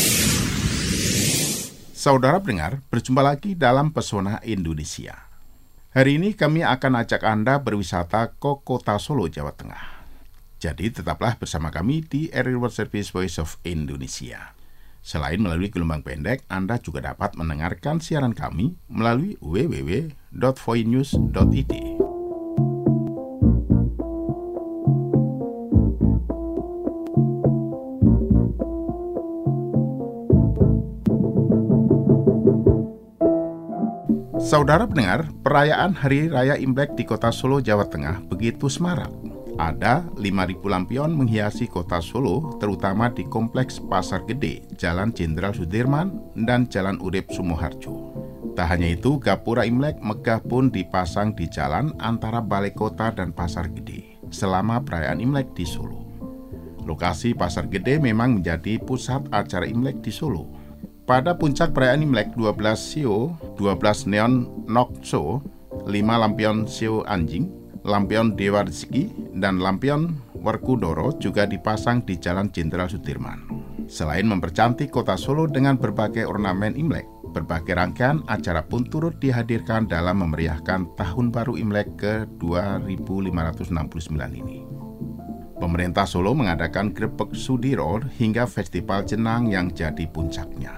Saudara pendengar, berjumpa lagi dalam Pesona Indonesia. Hari ini kami akan ajak Anda berwisata ke Kota Solo, Jawa Tengah. Jadi tetaplah bersama kami di R R I World Service Voice of Indonesia. Selain melalui gelombang pendek, Anda juga dapat mendengarkan siaran kami melalui w w w dot voinews dot i d. Saudara pendengar, perayaan Hari Raya Imlek di Kota Solo, Jawa Tengah begitu semarak. Ada lima ribu lampion menghiasi Kota Solo, terutama di Kompleks Pasar Gede, Jalan Jenderal Sudirman, dan Jalan Urip Sumoharjo. Tak hanya itu, gapura Imlek megah pun dipasang di jalan antara Balai Kota dan Pasar Gede selama perayaan Imlek di Solo. Lokasi Pasar Gede memang menjadi pusat acara Imlek di Solo. Pada puncak perayaan Imlek, dua belas sio, dua belas neon nokso, lima lampion sio anjing, lampion Dewa Rezeki, dan lampion Werkudara juga dipasang di Jalan Jenderal Sudirman. Selain mempercantik Kota Solo dengan berbagai ornamen Imlek, berbagai rangkaian acara pun turut dihadirkan dalam memeriahkan Tahun Baru Imlek ke dua ribu lima ratus enam puluh sembilan ini. Pemerintah Solo mengadakan Grebek Sudiro hingga festival jenang yang jadi puncaknya.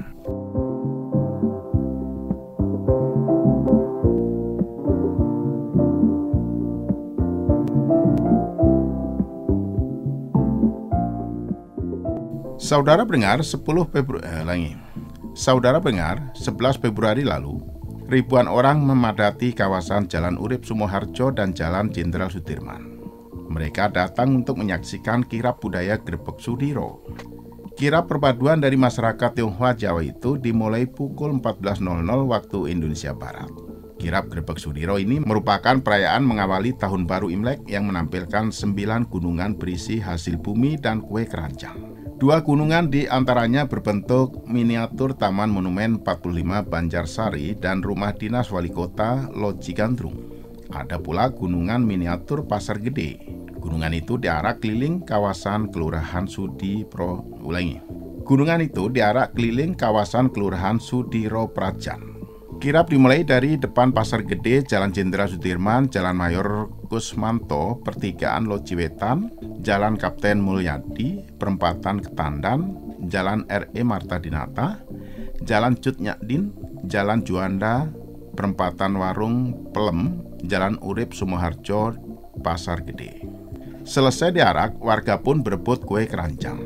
Saudara pendengar, sepuluh Februari eh, lagi. Saudara pendengar, sebelas Februari lalu, ribuan orang memadati kawasan Jalan Urip Sumoharjo dan Jalan Jenderal Sudirman. Mereka datang untuk menyaksikan kirap budaya Grebek Sudiro. Kirap perpaduan dari masyarakat Tionghoa Jawa itu dimulai pukul empat belas waktu Indonesia Barat. Kirap Grebek Sudiro ini merupakan perayaan mengawali Tahun Baru Imlek yang menampilkan sembilan gunungan berisi hasil bumi dan kue keranjang. Dua gunungan di antaranya berbentuk miniatur Taman Monumen empat puluh lima Banjarsari dan Rumah Dinas Wali Kota Loji Gandrung. Ada pula gunungan miniatur Pasar Gede. Gunungan itu diarak keliling kawasan Kelurahan Sudipro ulangi. Gunungan itu diarak keliling kawasan Kelurahan Sudiro Prajan. Kirap dimulai dari depan Pasar Gede, Jalan Jenderal Sudirman, Jalan Mayor Kusmanto, Pertigaan Loji Wetan, Jalan Kapten Mulyadi, Perempatan Ketandan, Jalan R E Marta Dinata, Jalan Cut Nyakdin, Jalan Juanda, Perempatan Warung Pelem, Jalan Urip Sumoharjo, Pasar Gede. Selesai diarak, warga pun berebut kue keranjang.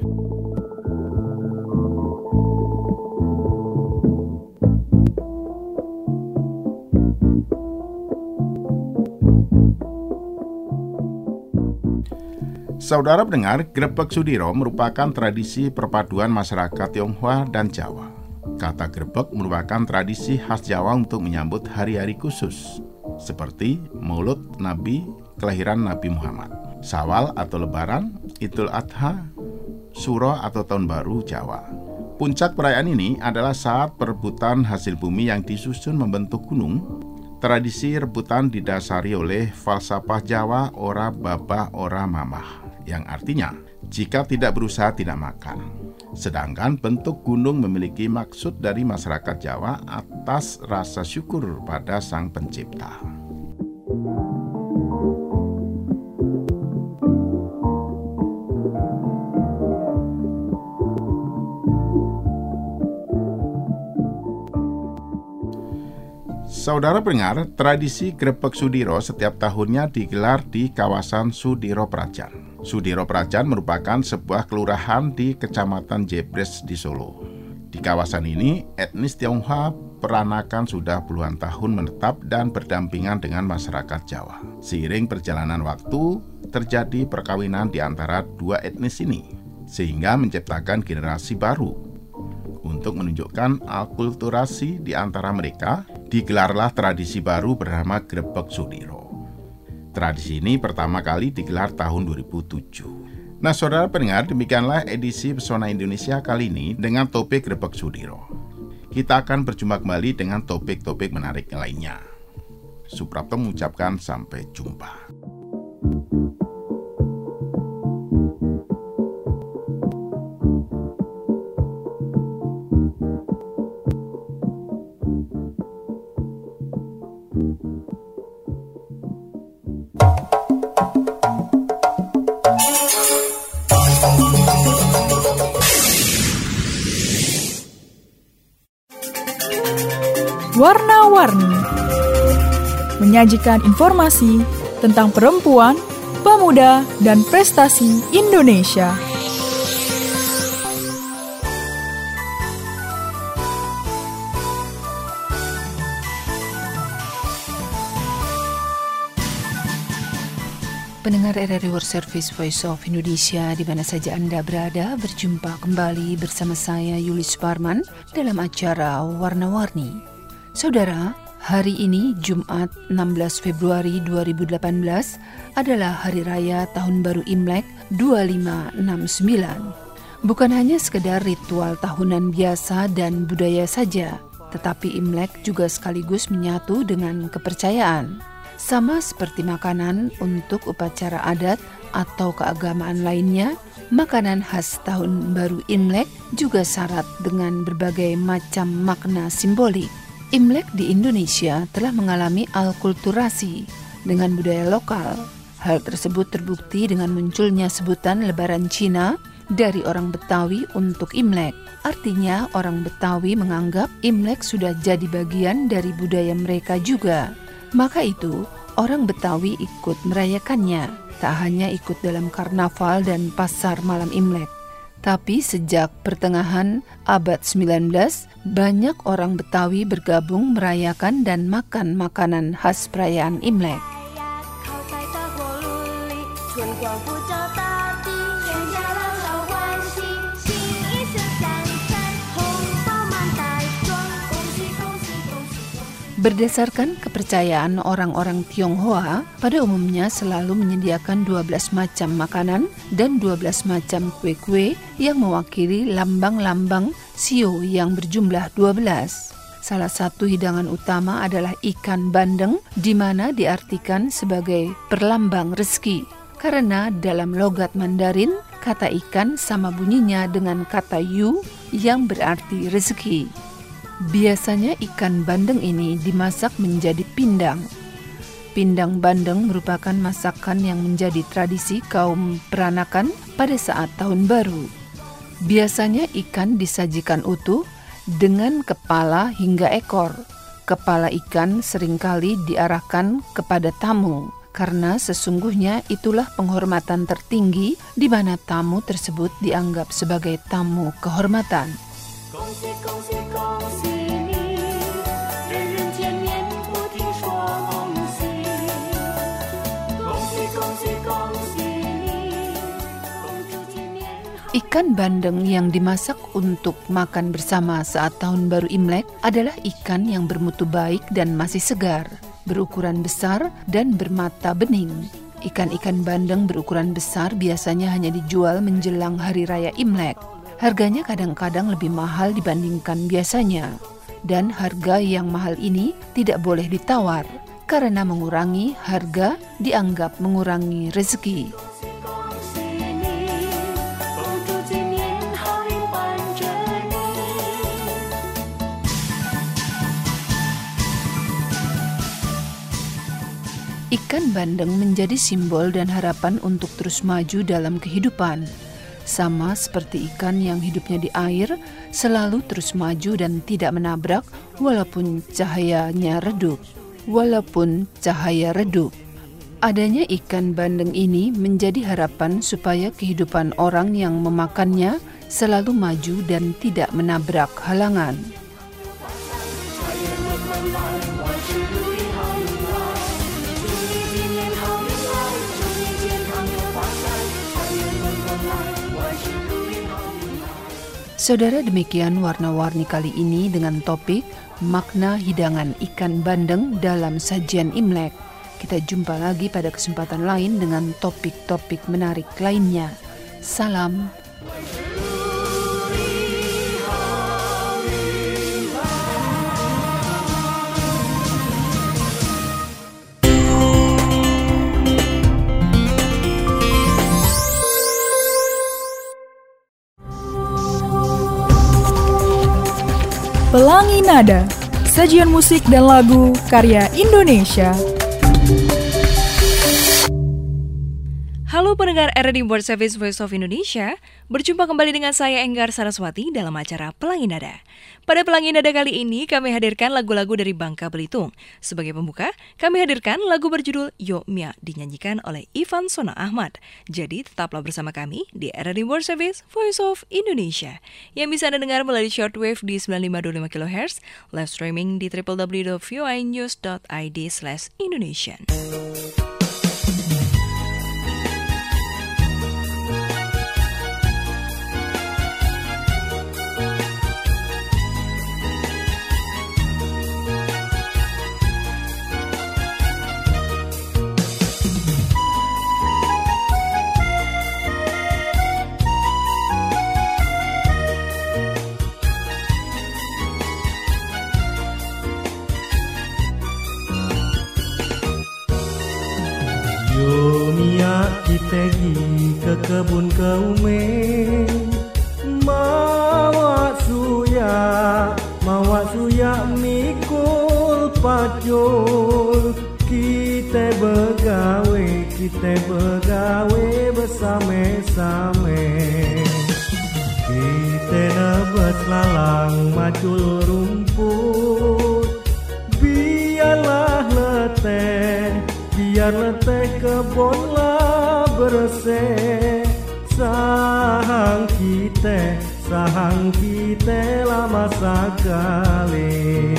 Saudara pendengar, Grebek Sudiro merupakan tradisi perpaduan masyarakat Tionghoa dan Jawa. Kata grebek merupakan tradisi khas Jawa untuk menyambut hari-hari khusus, seperti Maulud Nabi, kelahiran Nabi Muhammad, Syawal atau Lebaran, Idul Adha, Suro atau Tahun Baru Jawa. Puncak perayaan ini adalah saat perebutan hasil bumi yang disusun membentuk gunung. Tradisi rebutan didasari oleh falsafah Jawa ora babah ora mamah, yang artinya jika tidak berusaha tidak makan. Sedangkan bentuk gunung memiliki maksud dari masyarakat Jawa atas rasa syukur pada Sang Pencipta. Saudara pendengar, tradisi Grebek Sudiro setiap tahunnya digelar di kawasan Sudiro Prajan. Sudiro Prajan merupakan sebuah kelurahan di Kecamatan Jebres di Solo. Di kawasan ini, etnis Tionghoa peranakan sudah puluhan tahun menetap dan berdampingan dengan masyarakat Jawa. Seiring perjalanan waktu, terjadi perkawinan di antara dua etnis ini, sehingga menciptakan generasi baru. Untuk menunjukkan akulturasi di antara mereka, digelarlah tradisi baru bernama Grebek Sudiro. Tradisi ini pertama kali digelar tahun dua ribu tujuh. Nah, saudara pendengar, demikianlah edisi Pesona Indonesia kali ini dengan topik Grebek Sudiro. Kita akan berjumpa kembali dengan topik-topik menarik lainnya. Suprapto mengucapkan sampai jumpa. Warna-warni menyajikan informasi tentang perempuan, pemuda, dan prestasi Indonesia. Pendengar R R I World Service Voice of Indonesia di mana saja Anda berada, berjumpa kembali bersama saya Yulis Parman dalam acara Warna-Warni. Saudara, hari ini Jumat enam belas Februari dua ribu delapan belas adalah Hari Raya Tahun Baru Imlek dua lima enam sembilan. Bukan hanya sekedar ritual tahunan biasa dan budaya saja, tetapi Imlek juga sekaligus menyatu dengan kepercayaan. Sama seperti makanan untuk upacara adat atau keagamaan lainnya, makanan khas Tahun Baru Imlek juga syarat dengan berbagai macam makna simbolik. Imlek di Indonesia telah mengalami alkulturasi dengan budaya lokal. Hal tersebut terbukti dengan munculnya sebutan Lebaran Cina dari orang Betawi untuk Imlek. Artinya orang Betawi menganggap Imlek sudah jadi bagian dari budaya mereka juga. Maka itu orang Betawi ikut merayakannya, tak hanya ikut dalam karnaval dan pasar malam Imlek. Tapi sejak pertengahan abad sembilan belas, banyak orang Betawi bergabung merayakan dan makan makanan khas perayaan Imlek. Berdasarkan kepercayaan orang-orang Tionghoa, pada umumnya selalu menyediakan dua belas macam makanan dan dua belas macam kue-kue yang mewakili lambang-lambang Sio yang berjumlah dua belas. Salah satu hidangan utama adalah ikan bandeng, di mana diartikan sebagai perlambang rezeki. Karena dalam logat Mandarin, kata ikan sama bunyinya dengan kata yu yang berarti rezeki. Biasanya ikan bandeng ini dimasak menjadi pindang. Pindang bandeng merupakan masakan yang menjadi tradisi kaum peranakan pada saat tahun baru. Biasanya ikan disajikan utuh dengan kepala hingga ekor. Kepala ikan seringkali diarahkan kepada tamu, karena sesungguhnya itulah penghormatan tertinggi di mana tamu tersebut dianggap sebagai tamu kehormatan. Ikan bandeng yang dimasak untuk makan bersama saat tahun baru Imlek adalah ikan yang bermutu baik dan masih segar, berukuran besar dan bermata bening. Ikan-ikan bandeng berukuran besar biasanya hanya dijual menjelang hari raya Imlek. Harganya kadang-kadang lebih mahal dibandingkan biasanya. Dan harga yang mahal ini tidak boleh ditawar, karena mengurangi harga dianggap mengurangi rezeki. Ikan bandeng menjadi simbol dan harapan untuk terus maju dalam kehidupan. Sama seperti ikan yang hidupnya di air, selalu terus maju dan tidak menabrak walaupun cahayanya redup. Walaupun cahaya redup. Adanya ikan bandeng ini menjadi harapan supaya kehidupan orang yang memakannya selalu maju dan tidak menabrak halangan. Saudara, demikian warna-warni kali ini dengan topik makna hidangan ikan bandeng dalam sajian Imlek. Kita jumpa lagi pada kesempatan lain dengan topik-topik menarik lainnya. Salam. Pelangi Nada, sajian musik dan lagu karya Indonesia. Halo pendengar R R I World Service Voice of Indonesia, berjumpa kembali dengan saya Enggar Saraswati dalam acara Pelangi Nada. Pada Pelangi Nada kali ini kami hadirkan lagu-lagu dari Bangka Belitung. Sebagai pembuka, kami hadirkan lagu berjudul Yo Mia dinyanyikan oleh Ivan Sona Ahmad. Jadi tetaplah bersama kami di R R I World Service Voice of Indonesia yang bisa Anda dengar melalui shortwave di sembilan lima dua lima kilohertz, live streaming di w w w dot v o i news dot i d slash indonesia. Pergi ke kebun keumeng, mawa suya, mawa suya mikul pacul, kita begawe kita begawe bersame-same. Kita nebas lalang macul rumput, biarlah leteh, biar leteh kebonlah bersih. Sahang kita, sahang kita lama sekali.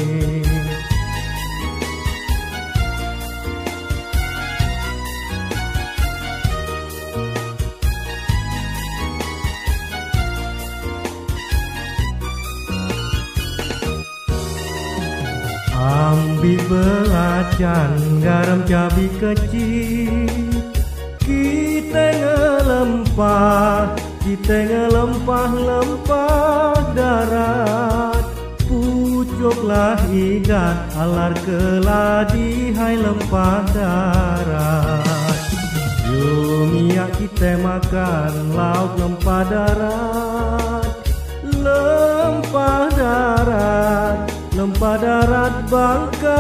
Ambil belacan garam cabai kecil, kita ngelempah, kita ngelempah-lempah darat. Pucuklah idat alar keladi hai lempah darat. Yumia kita makan lauk lempah darat, lempah darat, lempah darat Bangka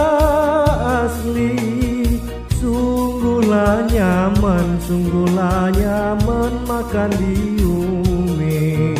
asli. Sungguhlah nyaman, sungguhlah nyaman makan di Umi.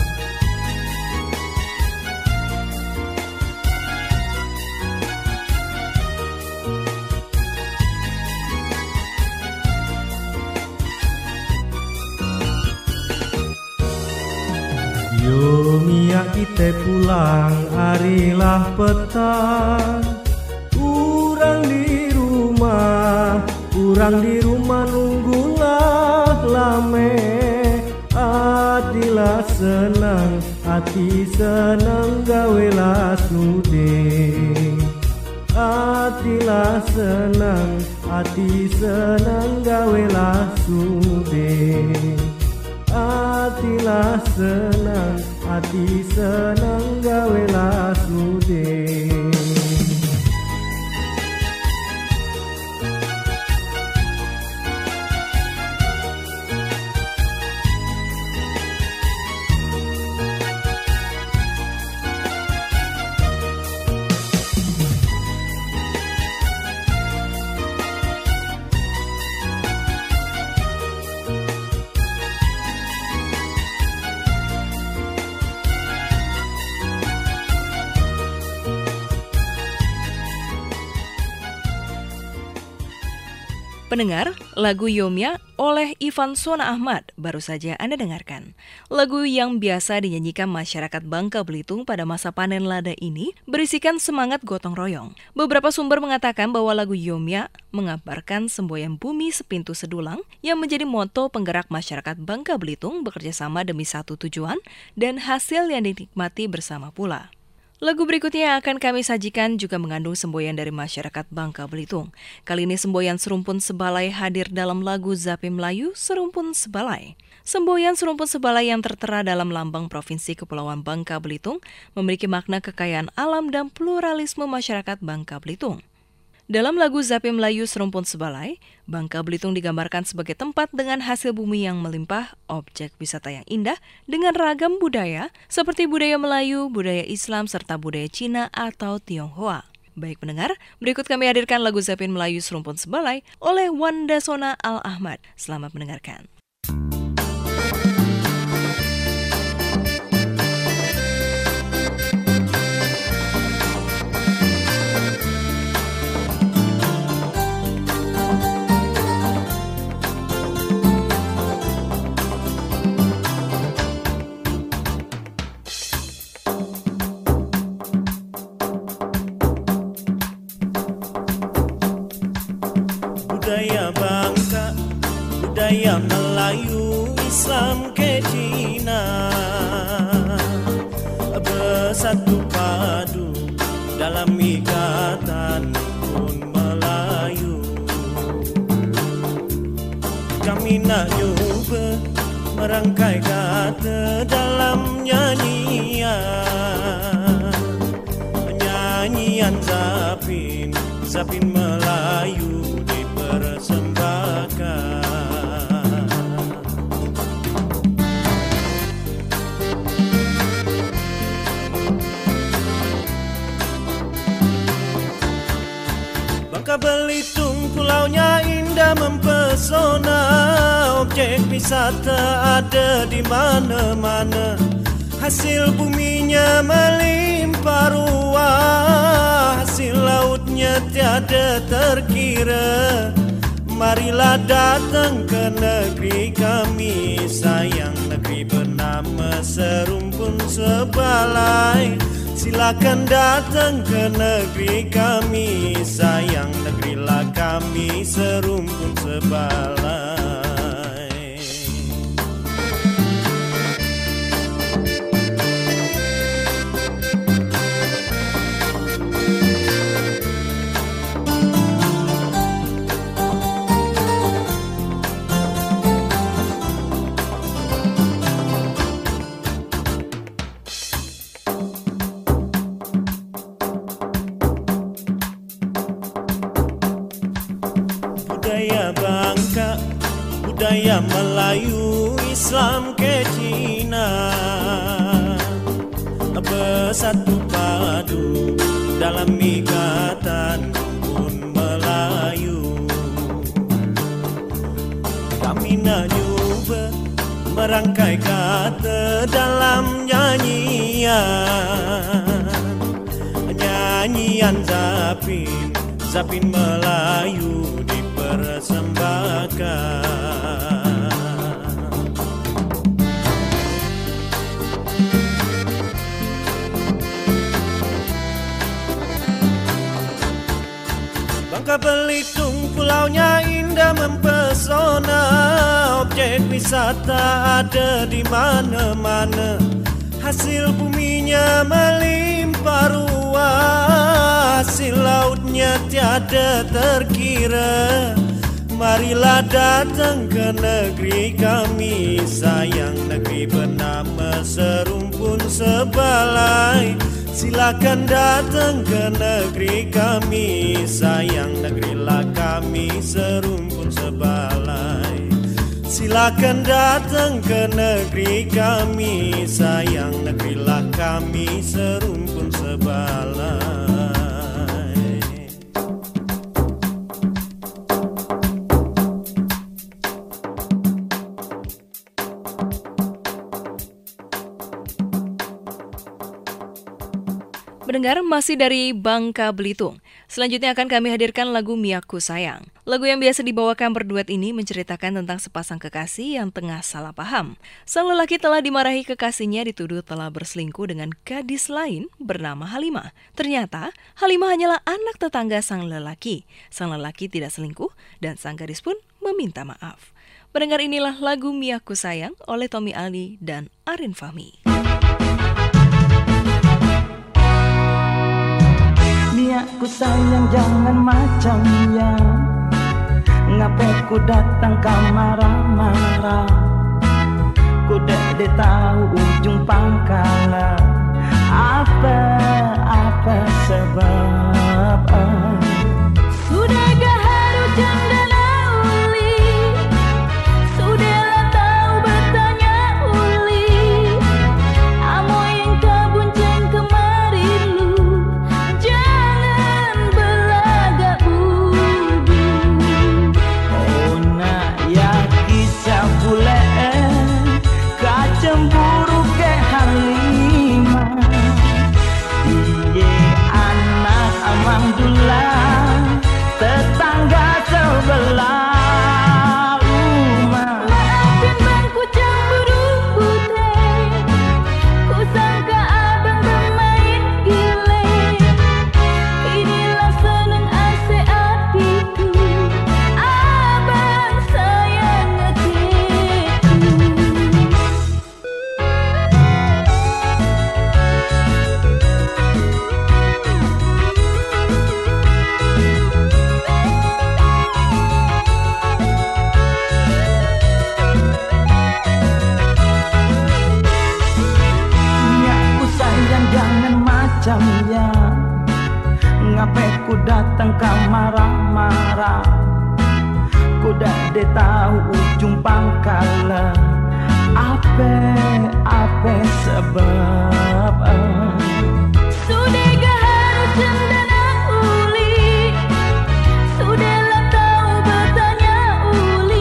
Yumia kita pulang, harilah petang. Urang di rumah, urang di rumah nunggulah lame. Adilah senang, hati senang gawelah sude. Adilah senang, hati senang gawelah sude. Hatilah senang, hati senang gawelah sude. Pendengar, lagu Yomya oleh Ivan Sona Ahmad baru saja Anda dengarkan. Lagu yang biasa dinyanyikan masyarakat Bangka Belitung pada masa panen lada ini berisikan semangat gotong royong. Beberapa sumber mengatakan bahwa lagu Yomya mengabarkan semboyan bumi sepintu sedulang yang menjadi moto penggerak masyarakat Bangka Belitung bekerja sama demi satu tujuan dan hasil yang dinikmati bersama pula. Lagu berikutnya yang akan kami sajikan juga mengandung semboyan dari masyarakat Bangka Belitung. Kali ini semboyan Serumpun Sebalai hadir dalam lagu Zapim Melayu Serumpun Sebalai. Semboyan Serumpun Sebalai yang tertera dalam lambang Provinsi Kepulauan Bangka Belitung memiliki makna kekayaan alam dan pluralisme masyarakat Bangka Belitung. Dalam lagu Zapim Melayu Serumpun Sebalai, Bangka Belitung digambarkan sebagai tempat dengan hasil bumi yang melimpah, objek wisata yang indah, dengan ragam budaya seperti budaya Melayu, budaya Islam, serta budaya Cina atau Tionghoa. Baik pendengar, berikut kami hadirkan lagu Zapim Melayu Serumpun Sebalai oleh Wanda Sona Al Ahmad. Selamat mendengarkan. Budaya Bangka, budaya Melayu, Islam ke Cina, bersatu padu dalam ikatan pun Melayu. Kami nak cuba merangkai kata dalam nyanyian, nyanyian Zapin, Zapin Melayu dipersembahkan. Bangka Belitung pulaunya indah mempesona, mempesona, objek wisata ada di mana-mana. Hasil buminya melimpah ruah, hasil lautnya tiada terkira. Marilah datang ke negeri kami, sayang negeri bernama serumpun sebalai. Silakan datang ke negeri kami, sayang negerilah kami serumpun sebalai. Budaya Bangka, budaya Melayu, Islam ke Cina, bersatu padu dalam ikatan rukun Melayu. Kami nak cuba merangkai kata dalam nyanyian, nyanyian Zapin, Zapin Melayu dipersembahkan. Bangka Belitung pulaunya indah mempesona, objek wisata ada di mana-mana. Hasil buminya melimpah ruah, hasil lautnya tiada terkira. Marilah datang ke negeri kami, sayang negeri bernama serumpun sebalai. Silakan datang ke negeri kami, sayang negerilah kami serumpun sebalai. Silakan datang ke negeri kami, sayang negerilah kami serumpun sebalai. Mendengar masih dari Bangka Belitung. Selanjutnya akan kami hadirkan lagu Miaku Sayang. Lagu yang biasa dibawakan berduet ini menceritakan tentang sepasang kekasih yang tengah salah paham. Sang lelaki telah dimarahi kekasihnya dituduh telah berselingkuh dengan gadis lain bernama Halimah. Ternyata Halimah hanyalah anak tetangga sang lelaki. Sang lelaki tidak selingkuh dan sang gadis pun meminta maaf. Mendengar inilah lagu Miaku Sayang oleh Tommy Ali dan Arin Fahmi. Aku sayang jangan macam ya, ngapai ku datang kau marah-marah. Ku dek tahu ujung pangkala, apa-apa sebab ah. Sudah gak harus janda uli, sudahlah tahu bertanya uli. Amo yang kabunceng kemari lu, cemburu ke Halimah, dia anak alhamdulillah tetangga sebelah rumah. Maafin bang ku cemburu putih, ku sangka abang bermain gile. Inilah seneng ase hatiku, abang sayang hatiku. Macam ya, ngapai ku datang kau marah-marah. Ku dah de tahu ujung pangkala, apa-apa sebab ah. Sudah gak harus janda uli, sudahlah tahu bertanya uli.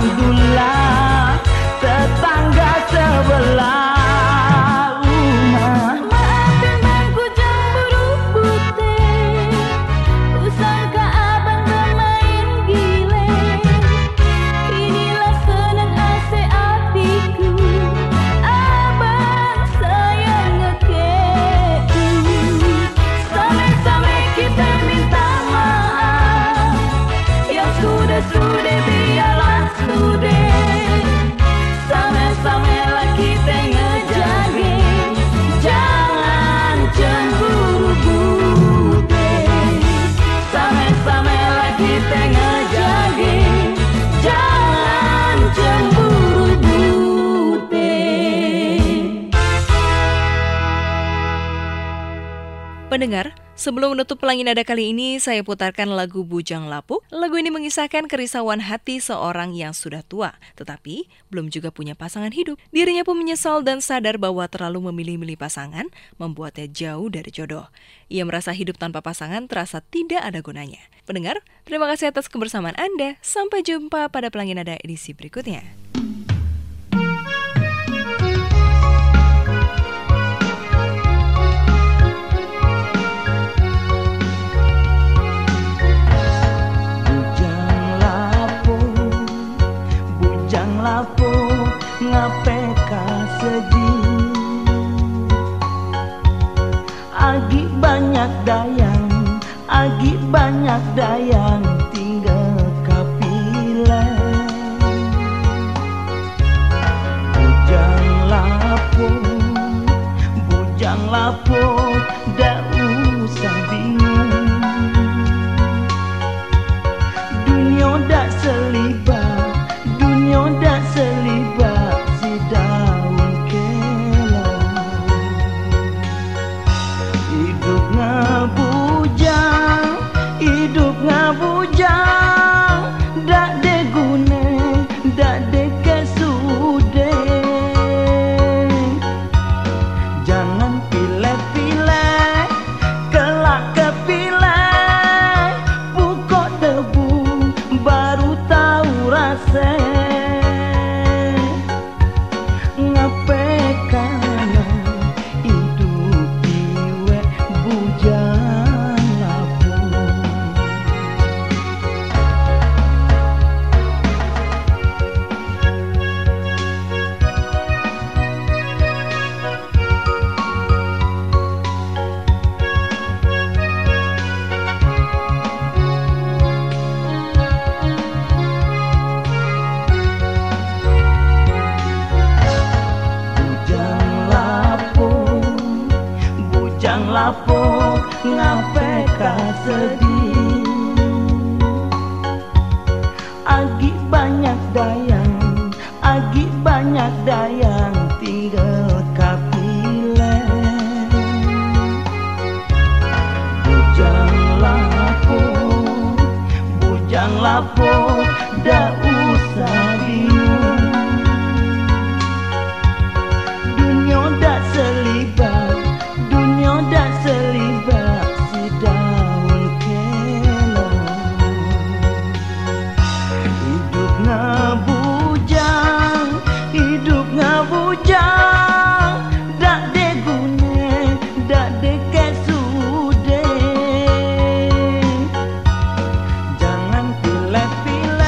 Alhamdulillah tetangga sebelah rumah. Maafkan bangku cemburu putih, kusangka abang bermain gile. Inilah senang ase hatiku, abang sayang ngekeku. Sama-sama kita minta maaf, yang sudah-sudah biarlah sudah. Sama-sama lah kita ngejage, jangan cemburu butih. Sama-sama lah kita ngejage, jangan cemburu butih. Pendengar, sebelum menutup Pelangi Nada kali ini, saya putarkan lagu Bujang Lapuk. Lagu ini mengisahkan kerisauan hati seorang yang sudah tua, tetapi belum juga punya pasangan hidup. Dirinya pun menyesal dan sadar bahwa terlalu memilih-milih pasangan membuatnya jauh dari jodoh. Ia merasa hidup tanpa pasangan terasa tidak ada gunanya. Pendengar, terima kasih atas kebersamaan Anda. Sampai jumpa pada Pelangi Nada edisi berikutnya. Lapuk ngapeka sedih, agi banyak dayang, agi banyak dayang tinggal kapilan. Bujang lapuk, bujang lapuk, dak usah bingung. Dunia dak selibat, dunia dak selibat si daun kelong. Hidup ngabujang, hidup ngabujang, dak de gune, dak de kesude. Jangan pilih-pilih, kelak kepilih, pukul debu baru tahu rasa. Lapuk ngapeka sedih, agi banyak dayang, agi banyak dayang tinggal kapilan. Bujang lapuk, bujang lapuk, dak usah bingung. Dunia dak selibat, dunia dak selibat si daun kelong. Hidup ngabujang, hidup ngabujang, dak de gune, dak de kesude. Jangan pilih-pilih,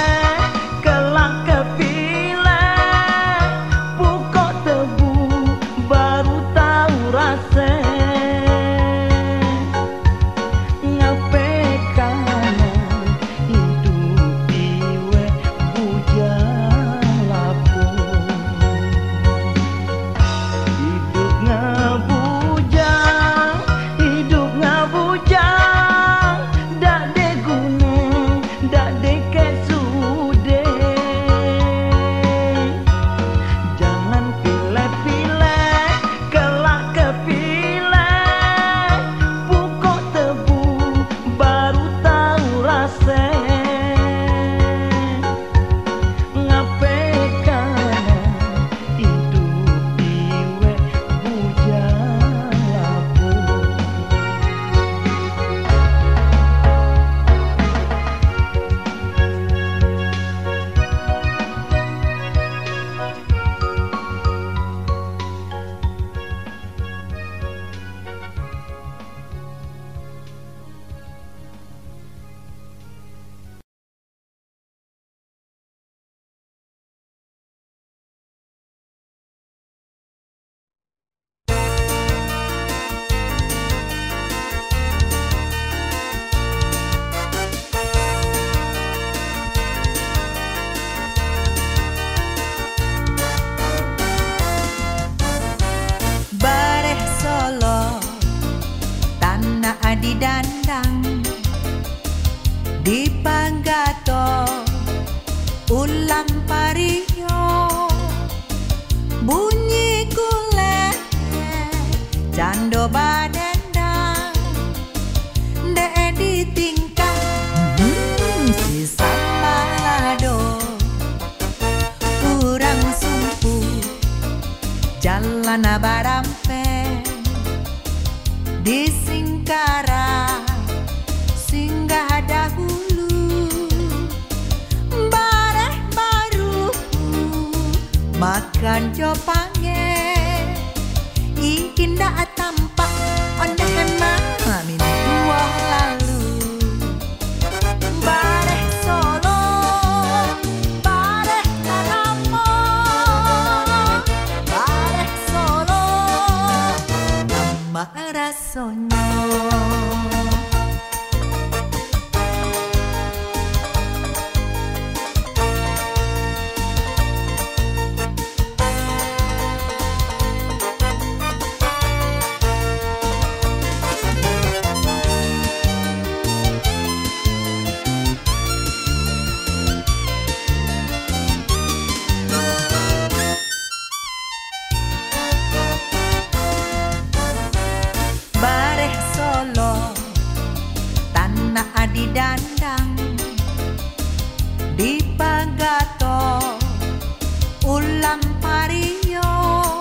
lampario bunyi kule jando badendang de di tingkah hmm, si sambalado kurang sumpu jalan barampe di Singkara singgah dahulu bareh baru makan copange indah tampak ondah mama min dua lalu bareh solo bareh karamo bareh solo nama rasonyo. Di dandang di pagato ulam pario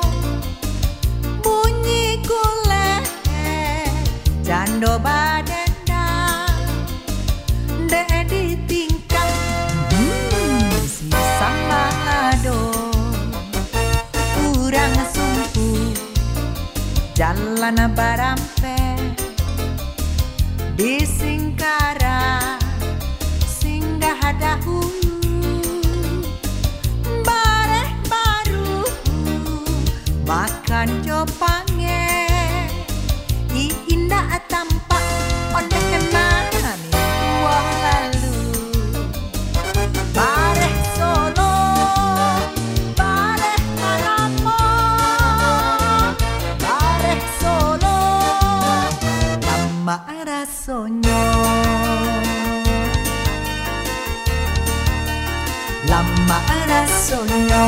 bunyi kule jando badendang de di tingkah hmm, si sambalado kurang sumpu jalan barampe di Singkara singgah dahulu bareh baru makan copange indah tampak ondah kemana minggu lalu bareh solo bareh karamo bareh solo nama rasonyo lama rasonyo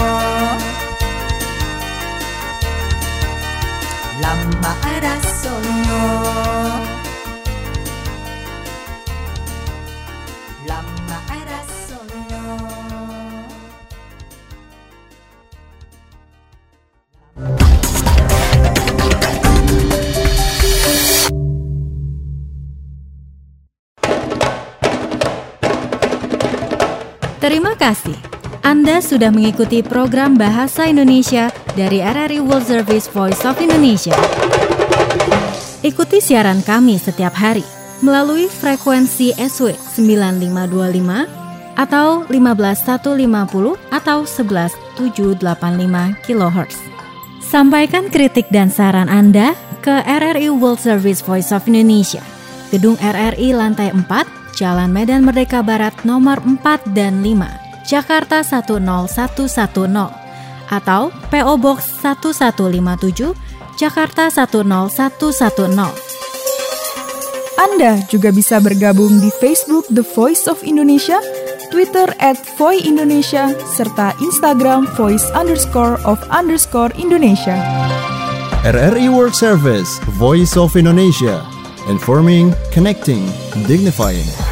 lama rasonyo lama rasonyo. Terima kasih. Anda sudah mengikuti program Bahasa Indonesia dari R R I World Service Voice of Indonesia. Ikuti siaran kami setiap hari melalui frekuensi S W sembilan lima dua lima atau lima belas ribu seratus lima puluh atau sebelas ribu tujuh ratus delapan puluh lima kilohertz. Sampaikan kritik dan saran Anda ke R R I World Service Voice of Indonesia, Gedung R R I lantai empat, Jalan Medan Merdeka Barat nomor empat dan lima, Jakarta satu nol satu satu nol, atau P O Box satu satu lima tujuh, Jakarta satu nol satu satu nol. Anda juga bisa bergabung di Facebook The Voice of Indonesia, Twitter at Voi Indonesia, serta Instagram voice underscore of underscore Indonesia. R R I World Service, Voice of Indonesia, informing, connecting, dignifying.